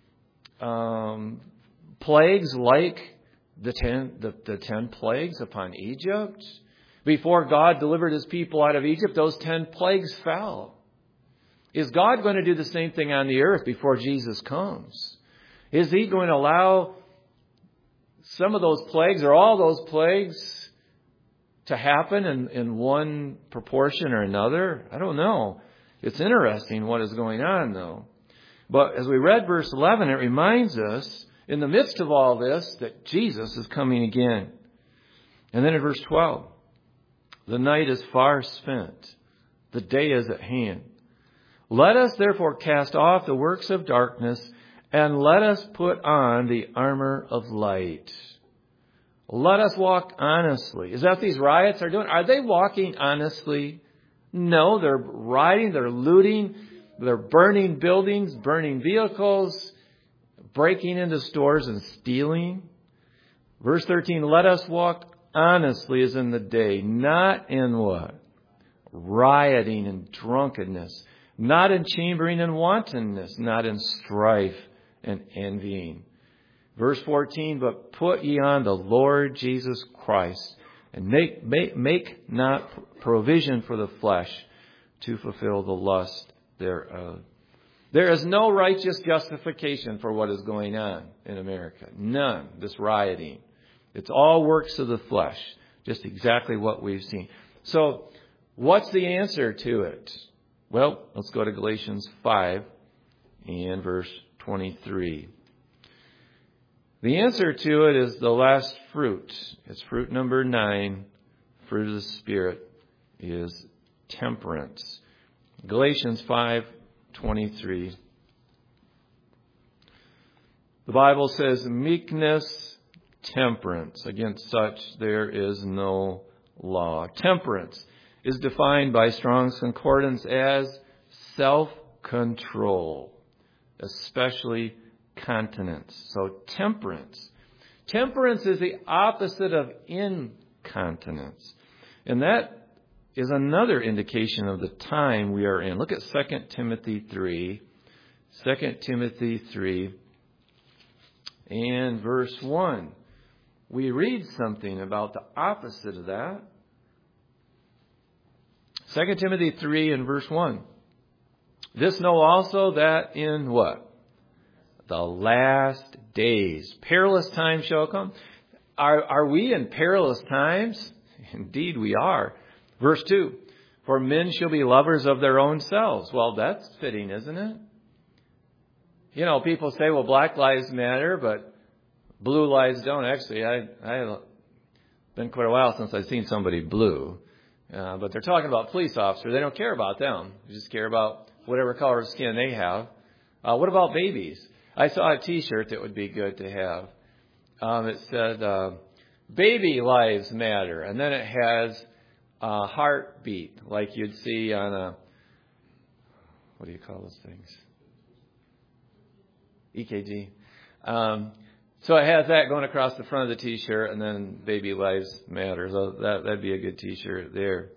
plagues like the 10 plagues upon Egypt? Before God delivered his people out of Egypt, those 10 plagues fell. Is God going to do the same thing on the earth before Jesus comes? Is he going to allow some of those plagues or all those plagues to happen in one proportion or another? I don't know. It's interesting what is going on, though. But as we read verse 11, it reminds us, in the midst of all this, that Jesus is coming again. And then in verse 12, the night is far spent. The day is at hand. Let us therefore cast off the works of darkness and let us put on the armor of light. Let us walk honestly. Is that what these riots are doing? Are they walking honestly? No, they're rioting, they're looting, they're burning buildings, burning vehicles, breaking into stores and stealing. Verse 13, let us walk honestly as in the day, not in what? Rioting and drunkenness, not in chambering and wantonness, not in strife and envying. Verse 14, but put ye on the Lord Jesus Christ, and make not provision for the flesh to fulfill the lust thereof. There is no righteous justification for what is going on in America. None. This rioting. It's all works of the flesh. Just exactly what we've seen. So, what's the answer to it? Well, let's go to Galatians 5 and verse 23. The answer to it is the last fruit. It's fruit number 9. Fruit of the Spirit is temperance. Galatians 5:23. The Bible says, meekness, temperance. Against such there is no law. Temperance is defined by Strong's Concordance as self-control, especially continence. So temperance. Temperance is the opposite of incontinence. And that is another indication of the time we are in. Look at 2 Timothy 3. 2 Timothy 3 and verse 1. We read something about the opposite of that. 2 Timothy 3 and verse 1. This know also that in what? The last days. Perilous times shall come. Are we in perilous times? Indeed we are. Verse 2. For men shall be lovers of their own selves. Well, that's fitting, isn't it? You know, people say, well, black lives matter, but blue lives don't. Actually, I been quite a while since I've seen somebody blue. But they're talking about police officers. They don't care about them. They just care about whatever color of skin they have. What about babies? I saw a T-shirt that would be good to have. It said, baby lives matter. And then it has a heartbeat, like you'd see on a, what do you call those things? EKG. So it has that going across the front of the T-shirt, and then baby lives matter. So that'd be a good T-shirt there.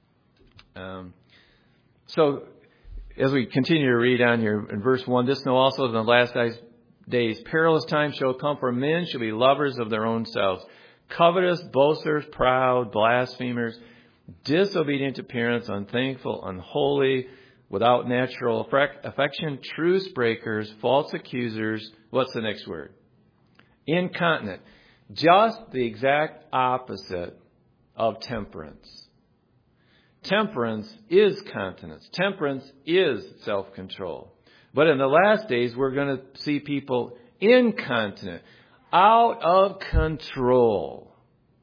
So as we continue to read on here in verse 1, this know also in the last days perilous times shall come, for men shall be lovers of their own selves, covetous, boasters, proud, blasphemers, disobedient to parents, unthankful, unholy, without natural affection, truce breakers, false accusers. What's the next word? Incontinent. Just the exact opposite of temperance. Temperance is continence. Temperance is self-control. But in the last days, we're going to see people incontinent, out of control,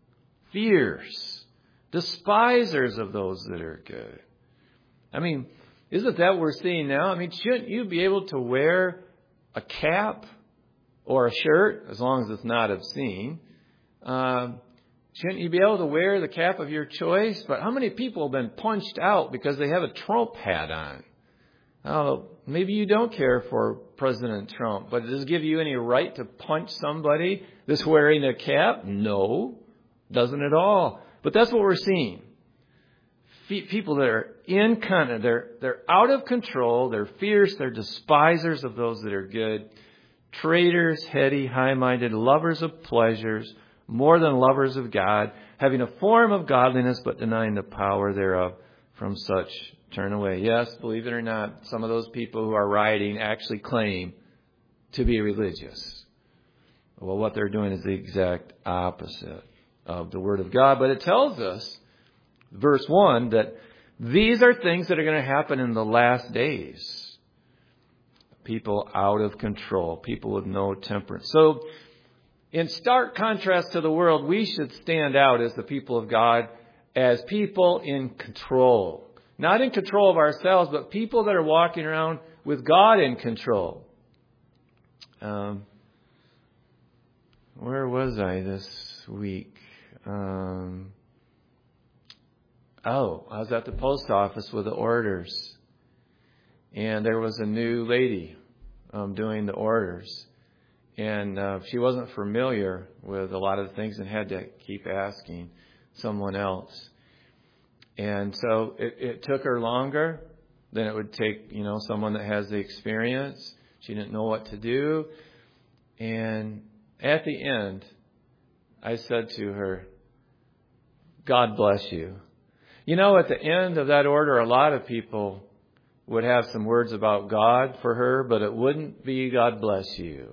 fierce, despisers of those that are good. I mean, isn't that what we're seeing now? I mean, shouldn't you be able to wear a cap or a shirt, as long as it's not obscene? Shouldn't you be able to wear the cap of your choice? But how many people have been punched out because they have a Trump hat on? Oh, maybe you don't care for President Trump, but does it give you any right to punch somebody that's wearing a cap? No, doesn't at all. But that's what we're seeing. People that are incontinent, they're out of control, they're fierce, they're despisers of those that are good, traitors, heady, high-minded, lovers of pleasures, more than lovers of God, having a form of godliness but denying the power thereof. From such turn away. Yes, believe it or not, some of those people who are rioting actually claim to be religious. Well, what they're doing is the exact opposite of the Word of God. But it tells us, verse 1, that these are things that are going to happen in the last days. People out of control. People with no temperance. So, in stark contrast to the world, we should stand out as the people of God, as people in control. Not in control of ourselves, but people that are walking around with God in control. Where was I this week? I was at the post office with the orders. And there was a new lady doing the orders. And she wasn't familiar with a lot of the things and had to keep asking someone else. And so it took her longer than it would take, someone that has the experience. She didn't know what to do. And at the end, I said to her, God bless you. At the end of that order, a lot of people would have some words about God for her, but it wouldn't be God bless you.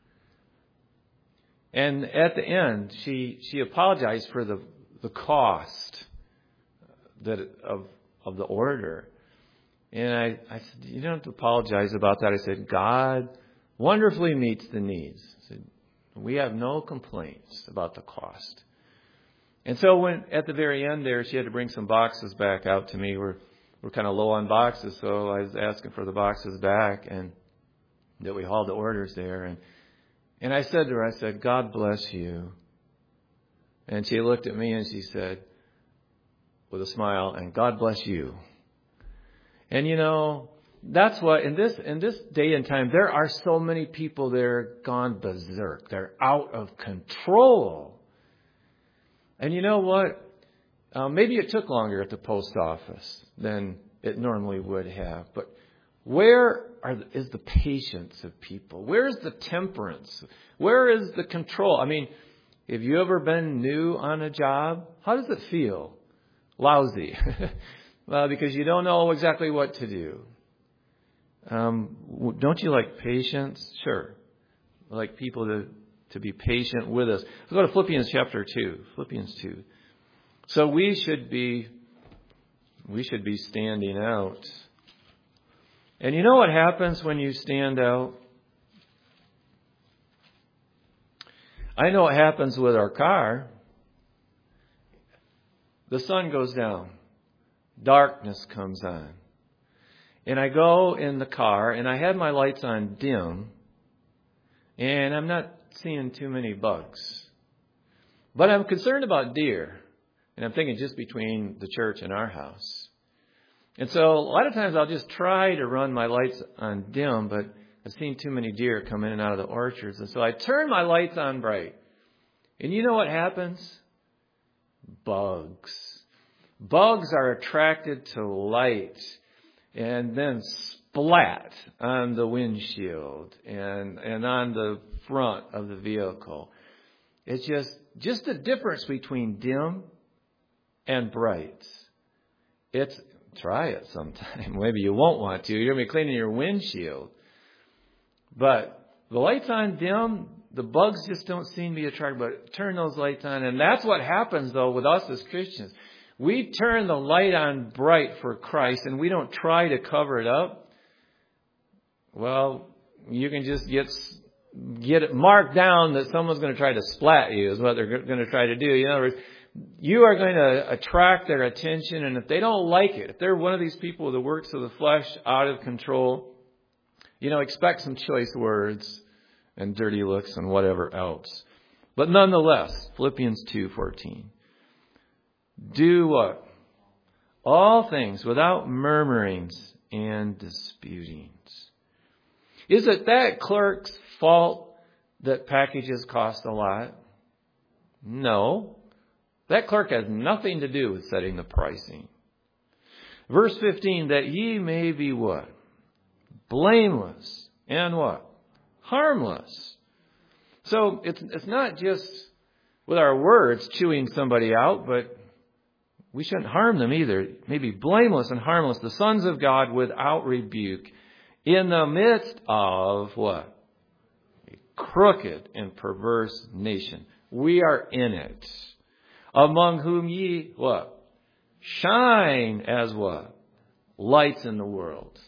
And at the end, she apologized for the cost of the order. And I said, you don't have to apologize about that. I said, God wonderfully meets the needs. I said, we have no complaints about the cost. And so when at the very end there, she had to bring some boxes back out to me. We're kind of low on boxes, so I was asking for the boxes back, and that we hauled the orders there. And I said to her, God bless you. And she looked at me and she said, with a smile, and God bless you. And that's what, in this day and time, there are so many people that are gone berserk. They're out of control. And you know what? Maybe it took longer at the post office than it normally would have. But where is the patience of people? Where is the temperance? Where is the control? I mean, have you ever been new on a job? How does it feel? Lousy. Well, because you don't know exactly what to do. Don't you like patience? Sure. I like people to be patient with us. Let's go to Philippians chapter 2. Philippians 2. So we should be standing out. And you know what happens when you stand out? I know what happens with our car. The sun goes down. Darkness comes on. And I go in the car and I have my lights on dim. And I'm not seeing too many bugs. But I'm concerned about deer. And I'm thinking just between the church and our house. And so a lot of times I'll just try to run my lights on dim, but I've seen too many deer come in and out of the orchards. And so I turn my lights on bright. And you know what happens? Bugs. Bugs are attracted to light and then splat on the windshield and on the front of the vehicle. It's just the difference between dim and bright. Try it sometime. Maybe you won't want to. You're going to be cleaning your windshield. But the lights on dim, the bugs just don't seem to be attracted. But turn those lights on. And that's what happens, though, with us as Christians. We turn the light on bright for Christ and we don't try to cover it up. Well, you can just get it marked down that someone's going to try to splat you is what they're going to try to do. In other words, you are going to attract their attention, and if they don't like it, if they're one of these people with the works of the flesh out of control, expect some choice words and dirty looks and whatever else. But nonetheless, Philippians 2:14. Do what? All things without murmurings and disputings. Is it that clerk's fault that packages cost a lot? No. That clerk has nothing to do with setting the pricing. Verse 15, that ye may be what? Blameless and what? Harmless. So it's not just with our words chewing somebody out, but we shouldn't harm them either. Maybe blameless and harmless, the sons of God without rebuke, in the midst of what? A crooked and perverse nation. We are in it. Among whom ye, what? Shine as what? Lights in the world.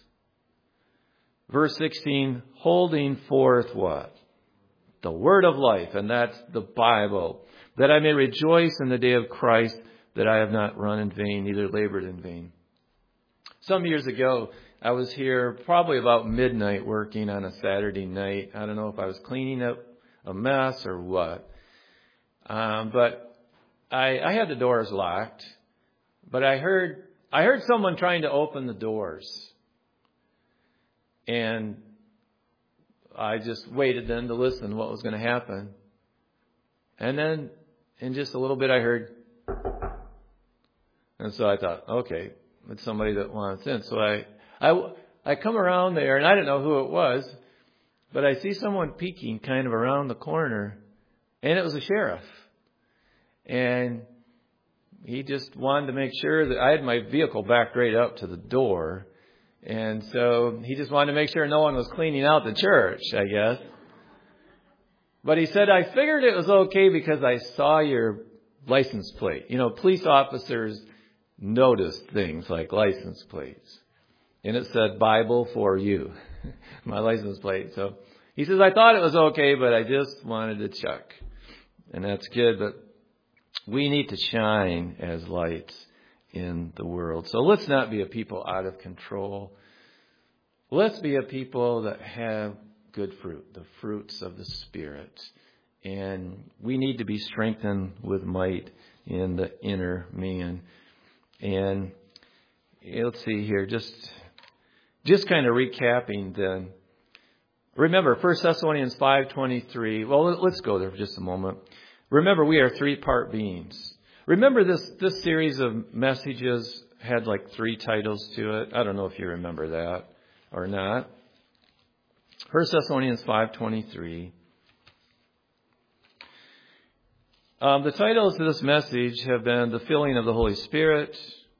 Verse 16, holding forth what? The word of life, and that's the Bible. That I may rejoice in the day of Christ, that I have not run in vain, neither labored in vain. Some years ago, I was here probably about midnight working on a Saturday night. I don't know if I was cleaning up a mess or what. But I had the doors locked, but I heard someone trying to open the doors. And I just waited then to listen to what was going to happen. And then in just a little bit I heard, and so I thought, okay, it's somebody that wants in. So I come around there, and I didn't know who it was, but I see someone peeking kind of around the corner, and it was a sheriff. And he just wanted to make sure that I had my vehicle backed right up to the door. And so he just wanted to make sure no one was cleaning out the church, I guess. But he said, I figured it was okay because I saw your license plate. Police officers notice things like license plates. And it said Bible for you, my license plate. So he says, I thought it was okay, but I just wanted to check. And that's good, but we need to shine as lights in the world. So let's not be a people out of control. Let's be a people that have good fruit, the fruits of the Spirit. And we need to be strengthened with might in the inner man. And let's see here, just just kind of recapping then. Remember, 1 Thessalonians 5:23. Well, let's go there for just a moment. Remember, we are three-part beings. Remember this series of messages had like 3 titles to it. I don't know if you remember that or not. 1 Thessalonians 5:23. The titles of this message have been The Filling of the Holy Spirit.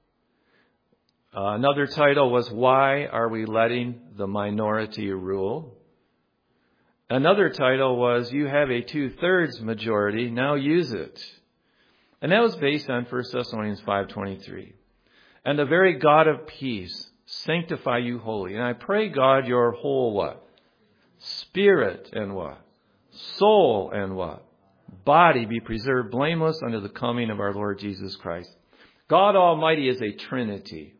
Another title was Why Are We Letting the Minority Rule? Another title was You Have a 2/3 Majority, Now Use It. And that was based on 1 Thessalonians 5:23. And the very God of peace sanctify you wholly. And I pray, God, your whole what? Spirit and what? Soul and what? Body be preserved blameless unto the coming of our Lord Jesus Christ. God Almighty is a Trinity.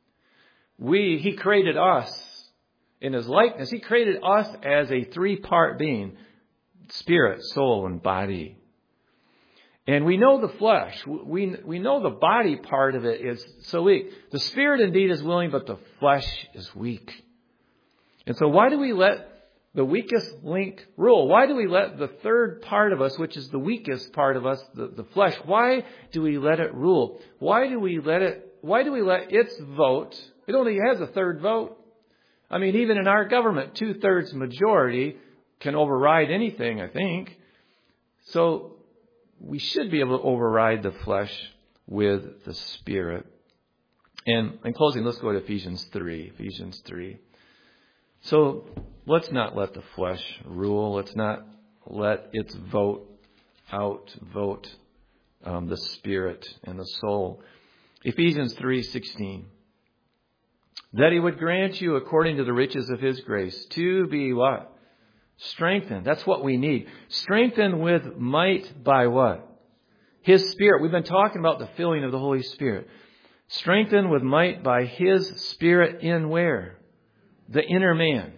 He created us in His likeness. He created us as a 3-part being. Spirit, soul, and body. And we know the flesh. We know the body part of it is so weak. The spirit indeed is willing, but the flesh is weak. And so why do we let the weakest link rule? Why do we let the third part of us, which is the weakest part of us, the flesh, why do we let it rule? Why do we let its vote? It only has a third vote. I mean, even in our government, 2/3 majority can override anything, I think. So we should be able to override the flesh with the Spirit. And in closing, let's go to Ephesians 3. Ephesians 3. So let's not let the flesh rule. Let's not let its vote outvote the Spirit and the soul. Ephesians 3:16. That He would grant you according to the riches of His grace to be what? Strengthened. That's what we need. Strengthened with might by what? His Spirit. We've been talking about the filling of the Holy Spirit. Strengthened with might by His Spirit in where? The inner man.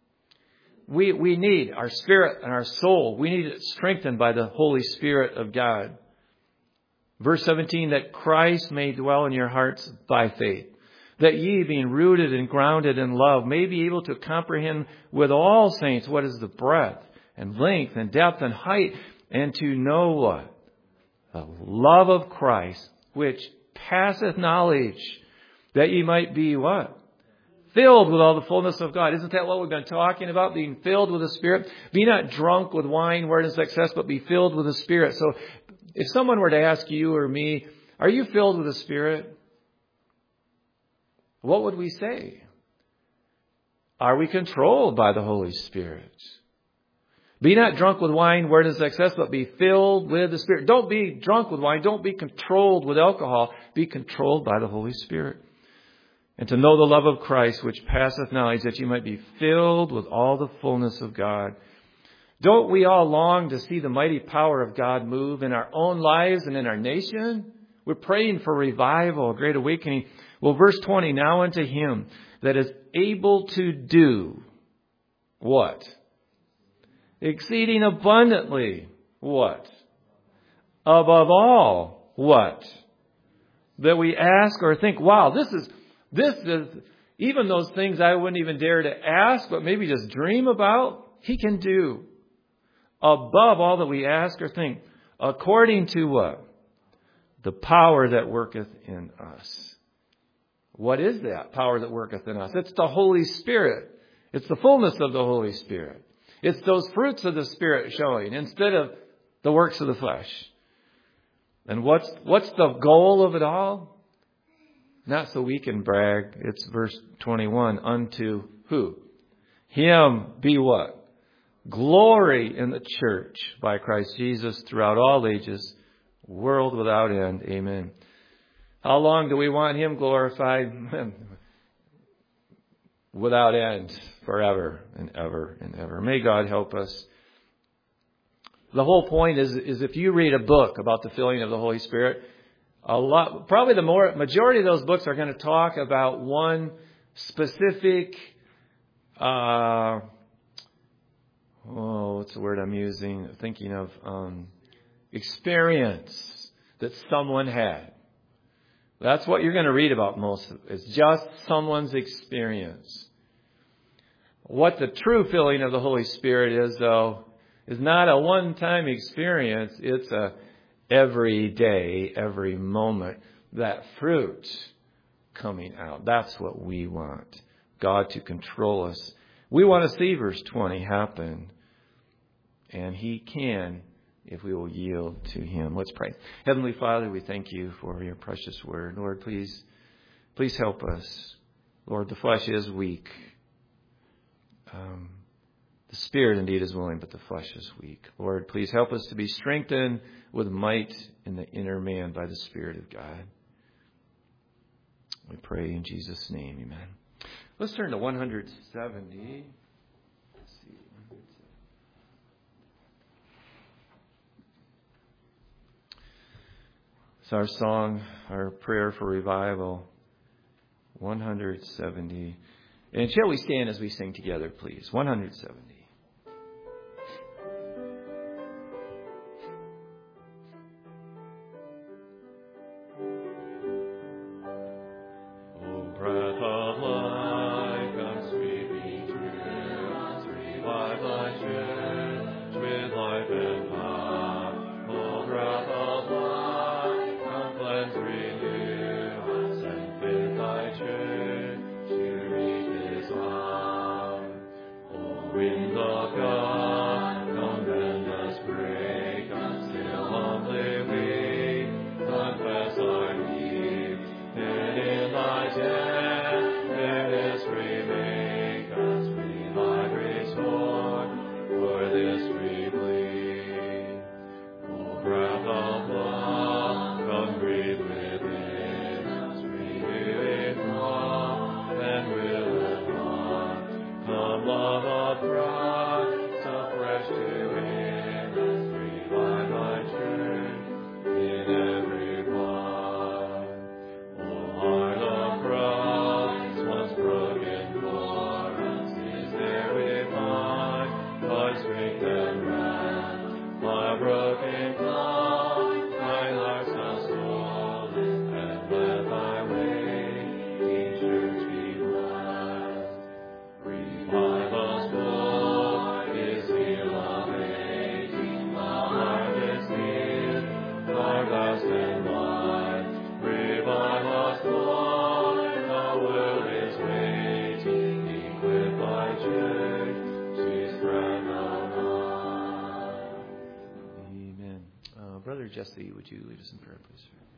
We need our spirit and our soul. We need it strengthened by the Holy Spirit of God. Verse 17, that Christ may dwell in your hearts by faith. That ye, being rooted and grounded in love, may be able to comprehend with all saints what is the breadth and length and depth and height, and to know what? The love of Christ, which passeth knowledge, that ye might be what? Filled with all the fullness of God. Isn't that what we've been talking about? Being filled with the Spirit. Be not drunk with wine wherein is excess, but be filled with the Spirit. So if someone were to ask you or me, are you filled with the Spirit? What would we say? Are we controlled by the Holy Spirit? Be not drunk with wine wherein is excess, but be filled with the Spirit. Don't be drunk with wine. Don't be controlled with alcohol. Be controlled by the Holy Spirit. And to know the love of Christ, which passeth knowledge, that you might be filled with all the fullness of God. Don't we all long to see the mighty power of God move in our own lives and in our nation? We're praying for revival, a great awakening. Well, verse 20, now unto Him that is able to do what? Exceeding abundantly what? Above all what? That we ask or think, wow, this is even those things I wouldn't even dare to ask, but maybe just dream about, He can do. Above all that we ask or think, according to what? The power that worketh in us. What is that power that worketh in us? It's the Holy Spirit. It's the fullness of the Holy Spirit. It's those fruits of the Spirit showing instead of the works of the flesh. And what's the goal of it all? Not so we can brag. It's verse 21. Unto who? Him be what? Glory in the church by Christ Jesus throughout all ages, world without end. Amen. How long do we want Him glorified? Without end, forever and ever and ever. May God help us. The whole point is if you read a book about the filling of the Holy Spirit, probably the majority of those books are going to talk about one specific, what's the word I'm using? Thinking of experience that someone had. That's what you're going to read about most. It's just someone's experience. What the true filling of the Holy Spirit is, though, is not a one-time experience. It's a every day, every moment, that fruit coming out. That's what we want. God to control us. We want to see verse 20 happen. And He can if we will yield to Him. Let's pray. Heavenly Father, we thank You for Your precious word. Lord, please help us. Lord, the flesh is weak. The spirit indeed is willing, but the flesh is weak. Lord, please help us to be strengthened with might in the inner man by the Spirit of God. We pray in Jesus' name, amen. Let's turn to 170. Let's see. It's our song, our prayer for revival. 170. And shall we stand as we sing together, please? 170. Jesse, would you lead us in prayer, please?